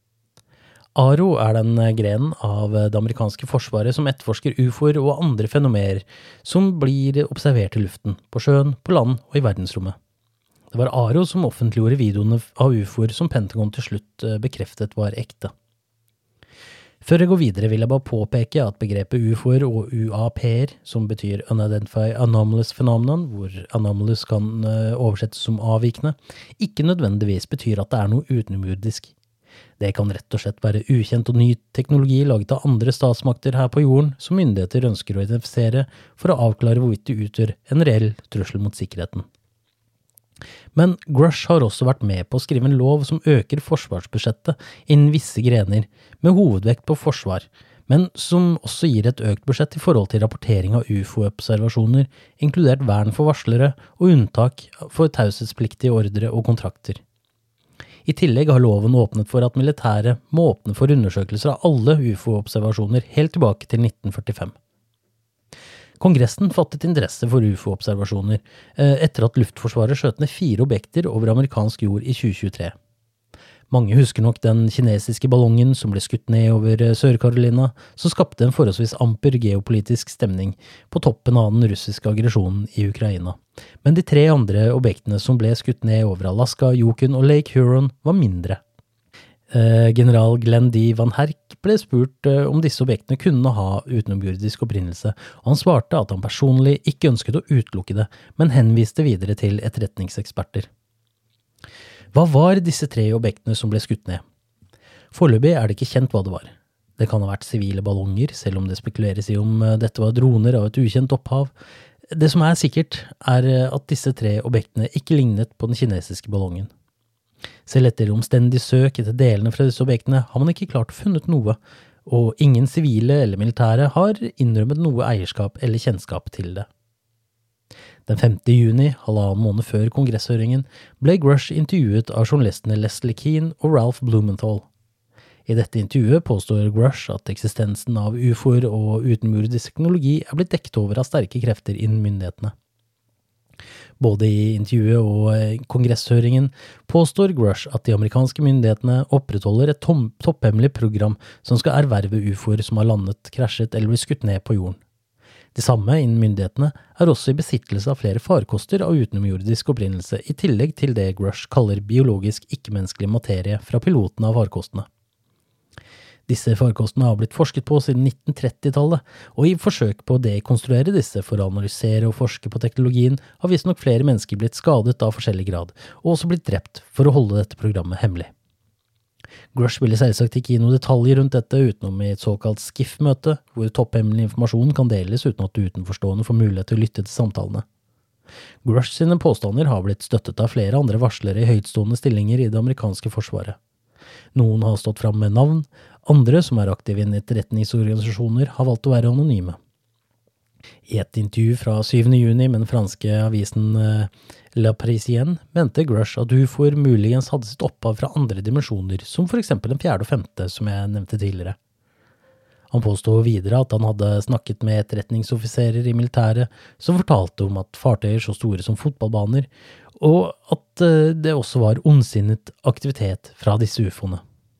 A R O er den grenen av det amerikanske forsvaret som etterforsker U F O-er og andre fenomener som blir observert i luften, på sjøen, på land og i verdensrommet. Det var A R O som offentliggjorde videoene av U F O-er som Pentagon til slutt bekreftet var ekte. Før jeg går videre vil jeg bare påpeke at begrepet U F O-er og U A P-er, som betyr Unidentified Anomalous Phenomenon, hvor anomalous kan oversettes som avvikende, ikke nødvendigvis betyr at det er noe utenomjordisk. Det kan rett og slett være ukjent og ny teknologi laget av andre statsmakter her på jorden som myndigheter ønsker å identifisere for å avklare hvorvidt de utgjør en reell trussel mot sikkerheten. Men Grush har også vært med på å skrive en lov som øker forsvarsbudsjettet innen visse grener, med hovedvekt på forsvar, men som også gir et økt budsjett i forhold til rapportering av U F O-observasjoner, inkludert vern for varslere og unntak for taushetspliktige ordre og kontrakter. I tillegg har loven åpnet for at militære må åpne for undersøkelser av alle U F O-observasjoner helt tilbake til nitten førtifem. Kongressen fattet interesse for U F O-observasjoner etter at Luftforsvaret skjøt ned fire objekter over amerikansk jord i tjue tjuetre. Mange husker nok den kinesiske ballongen som ble skutt ned over Sør-Carolina, som skapte en forholdsvis amper geopolitisk stemning på toppen av den russiske aggresjonen i Ukraina. Men de tre andre objektene som ble skutt ned over Alaska, Yukon og Lake Huron var mindre. Eh, general Glenn D. Van Herk ble spurt eh, om disse objektene kunne ha utenomjordisk opprinnelse, og han svarte at han personlig ikke ønsket å utelukke det, men henviste videre til etterretningseksperter. Hva var disse tre objektene som ble skutt ned? Foreløpig er det ikke kjent hva det var. Det kan ha vært sivile ballonger, selv om det spekuleres i om dette var droner av et ukjent opphav. Det som er sikkert, er at disse tre objektene ikke lignet på den kinesiske ballongen. Selv etter omstendig søk etter delene fra disse objektene har man ikke klart funnet noe, og ingen sivile eller militære har innrømmet noe eierskap eller kjennskap til det. Den femte juni, halvannen måned før kongresshøringen, ble Grush intervjuet av journalistene Leslie Keane og Ralph Blumenthal. I dette intervjuet påstår Grush at eksistensen av U F O-er og utenomjordisk teknologi er blitt dekket over av sterke krefter innen myndighetene. Både i intervjuet og kongresshøringen påstår Grush at de amerikanske myndighetene opprettholder et topphemmelig program som skal erverve U F O-er som har landet, krasjet eller blitt skutt ned på jorden. De samme innen myndighetene er også i besittelse av flere farkoster av utenomjordisk opprinnelse, i tillegg til det Grush kaller biologisk ikke-menneskelig materie fra pilotene av farkostene. Disse farkostene har blitt forsket på siden nitten trettitallet, og i forsøk på å dekonstruere disse for å analysere og forske på teknologien har visstnok flere mennesker blitt skadet av forskjellig grad, og også blitt drept for å holde dette programmet hemmelig. Grush ville selvsagt ikke gi noen detaljer rundt dette utenom i et såkalt skiff-møte, hvor topphemmelig informasjon kan deles uten at utenforstående får mulighet til å lytte til samtalene. Grush sine påstander har blitt støttet av flere andre varslere i høytstående stillinger i det amerikanske forsvaret. Noen har stått fram med navn, andre som er aktive i etterretningsorganisasjoner har valgt å være anonyme. I et intervju fra syvende juni med den franske avisen La Parisienne mente Grush at U F O-er muligens hadde sitt opphav fra andre dimensjoner, som for eksempel den fjerde og femte, som jeg nevnte tidligere. Han påstod videre at han hadde snakket med etterretningsoffiserer i militæret som fortalte om at fartøyer så store som fotballbaner, og at det også var ondsinnet aktivitet fra disse U F O-ene.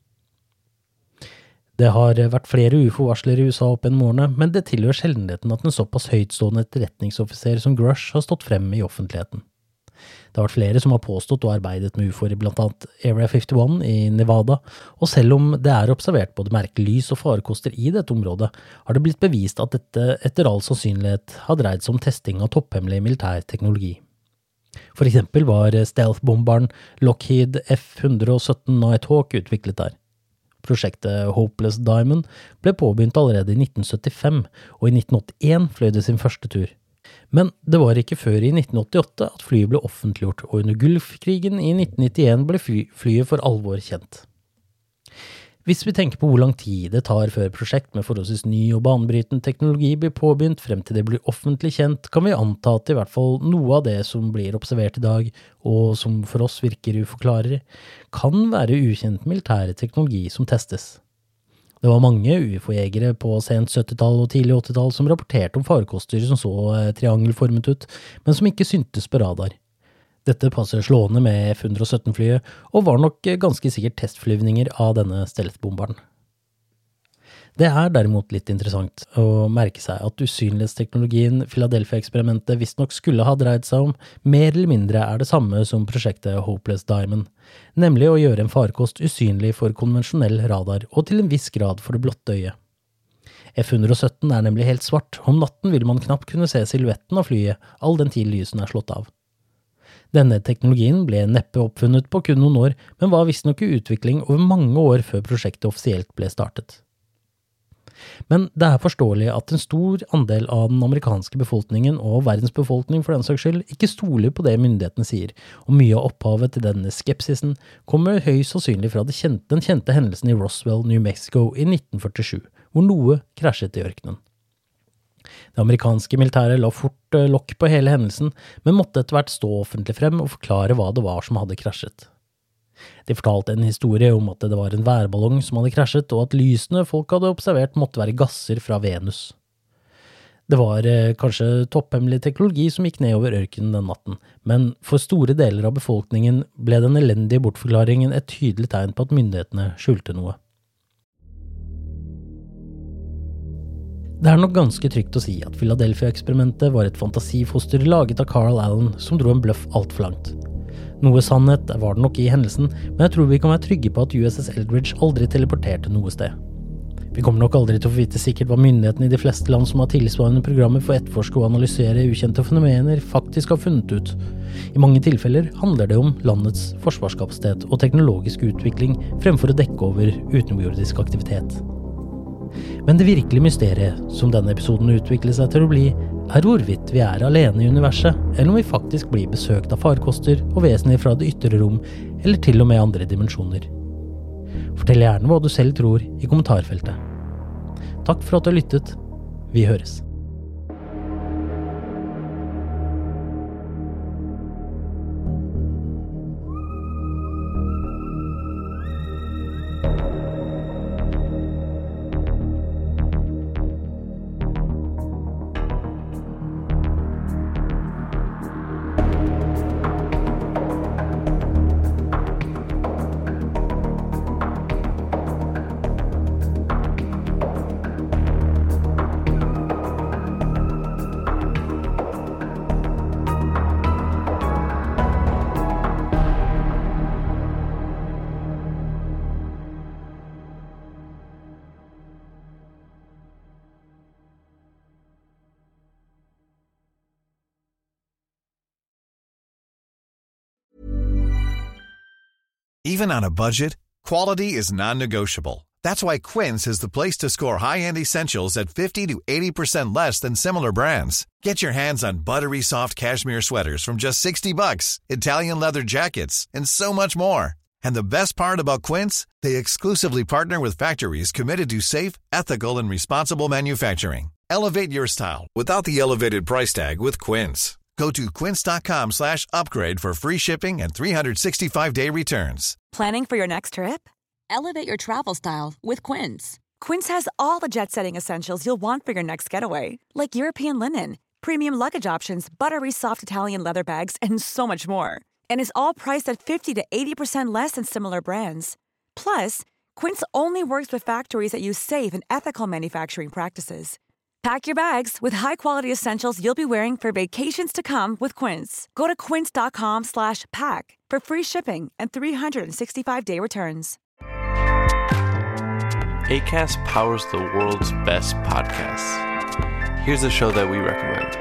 Det har vært flere U F O-varsler i U S A opp gjennom årene, men det tilhører sjeldenheten at en såpass høytstående etterretningsoffiser som Grush har stått frem i offentligheten. Det har vært flere som har påstått og arbeidet med U F O-er i blant annet Area femtién i Nevada, og selv om det er observert både merkelig lys og farekoster i dette området, har det blitt bevist at dette etter all sannsynlighet har dreid seg om testing av topphemmelig militær teknologi. For eksempel var stealth-bomberen Lockheed F one seventeen Nighthawk utviklet der. Prosjektet Hopeless Diamond ble påbegynt allerede i nitten syttifem, og i nitten åttien fløy det sin første tur. Men det var ikke før i nitten åttiåtte at flyet ble offentliggjort, og under Gulfkrigen i nitten nittien ble fly, flyet for alvor kjent. Hvis vi tenker på hvor lang tid det tar før prosjekt med forholdsvis ny og banebrytende teknologi blir påbegynt frem til det blir offentlig kjent, kan vi anta at i hvert fall noe av det som blir observert i dag, og som for oss virker uforklarlig, kan være ukjent militære teknologi som testes. Det var mange U F O-jegere på sent syttitall og tidlig åttitall som rapporterte om farekoster som så triangelformet ut, men som ikke syntes på radar. Dette passer slående med F one seventeen-flyet, og var nok ganske sikkert testflyvninger av denne stealth-bomberen. Det er derimot litt interessant å merke seg at usynlighetsteknologien Philadelphia-eksperimentet visstnok skulle ha dreid seg om mer eller mindre er det samme som prosjektet Hopeless Diamond, nemlig å gjøre en farekost usynlig for konvensjonell radar og til en viss grad for det blotte øyet. F one seventeen er nemlig helt svart, om natten vil man knapt kunne se silhuetten av flyet, all den tid lysen er slått av. Denne teknologien ble neppe oppfunnet på kun noen år, men var visstnok i utvikling over mange år før prosjektet offisielt ble startet. Men det er forståelig at en stor andel av den amerikanske befolkningen og verdens befolkning for den saks skyld ikke stoler på det myndighetene sier, og mye av opphavet til denne skepsisen kommer høyst sannsynlig fra det kjente, den kjente hendelsen i Roswell, New Mexico i nitten førtisju, hvor noe krasjet i ørkenen. Det amerikanske militæret la fort lokk på hele hendelsen, men måtte etter hvert stå offentlig frem og forklare hva det var som hadde krasjet. De fortalte en historie om at det var en værballong som hadde krasjet, og at lysene folk hadde observert måtte være gasser fra Venus. Det var eh, kanskje topphemmelig teknologi som gikk ned over ørkenen den natten, men for store deler av befolkningen ble den elendige bortforklaringen et tydelig tegn på at myndighetene skjulte noe. Det er nok ganske trygt å si at Philadelphia-eksperimentet var et fantasifoster laget av Carl Allen som dro en bløff alt for langt. Noe sannhet var det nok i hendelsen, men jeg tror vi kan være trygge på at U S S Eldridge aldri teleporterte noe sted. Vi kommer nok aldri til å få vite sikkert hva myndighetene i de fleste land som har tilsvarende programmer for å etterforske og analysere ukjente fenomener faktisk har funnet ut. I mange tilfeller handler det om landets forsvarskapasitet og teknologisk utvikling fremfor å dekke over utenomjordisk aktivitet. Men det virkelige mysteriet som denne episoden utvikler seg til å bli, er hvorvidt vi er alene i universet, eller om vi faktisk blir besøkt av farkoster og vesener fra det ytre rom, eller til og med andre dimensjoner. Fortell gjerne hva du selv tror i kommentarfeltet. Takk for at du har lyttet. Vi høres. Even on a budget, quality is non-negotiable. That's why Quince is the place to score high-end essentials at fifty to eighty percent less than similar brands. Get your hands on buttery soft cashmere sweaters from just sixty bucks, Italian leather jackets, and so much more. And the best part about Quince, they exclusively partner with factories committed to safe, ethical, and responsible manufacturing. Elevate your style without the elevated price tag with Quince. Go to quince.com slash upgrade for free shipping and three sixty-five day returns. Planning for your next trip? Elevate your travel style with Quince. Quince has all the jet-setting essentials you'll want for your next getaway, like European linen, premium luggage options, buttery soft Italian leather bags, and so much more. And is all priced at fifty to eighty percent less than similar brands. Plus, Quince only works with factories that use safe and ethical manufacturing practices. Pack your bags with high-quality essentials you'll be wearing for vacations to come with Quince. Go to quince.com slash pack for free shipping and three sixty-five day returns. Acast powers the world's best podcasts. Here's a show that we recommend.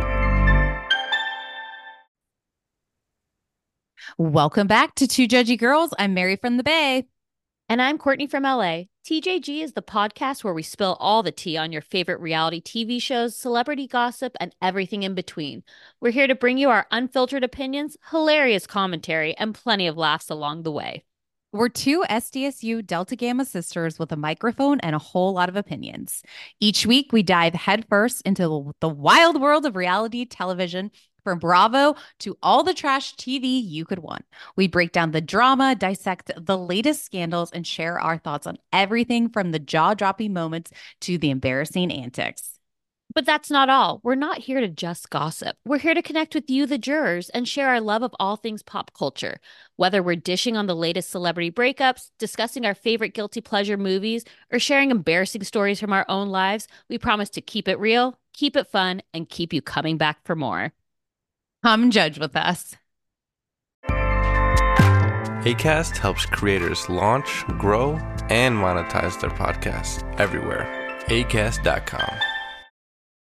Welcome back to Two Judgy Girls. I'm Mary from the Bay. And I'm Courtney from L A. T J G is the podcast where we spill all the tea on your favorite reality T V shows, celebrity gossip, and everything in between. We're here to bring you our unfiltered opinions, hilarious commentary, and plenty of laughs along the way. We're two S D S U Delta Gamma sisters with a microphone and a whole lot of opinions. Each week, we dive headfirst into the wild world of reality television, from Bravo to all the trash T V you could want. We break down the drama, dissect the latest scandals, and share our thoughts on everything from the jaw-dropping moments to the embarrassing antics. But that's not all. We're not here to just gossip. We're here to connect with you, the jurors, and share our love of all things pop culture. Whether we're dishing on the latest celebrity breakups, discussing our favorite guilty pleasure movies, or sharing embarrassing stories from our own lives, we promise to keep it real, keep it fun, and keep you coming back for more. Come judge with us. Acast helps creators launch, grow, and monetize their podcasts everywhere. acast dot com.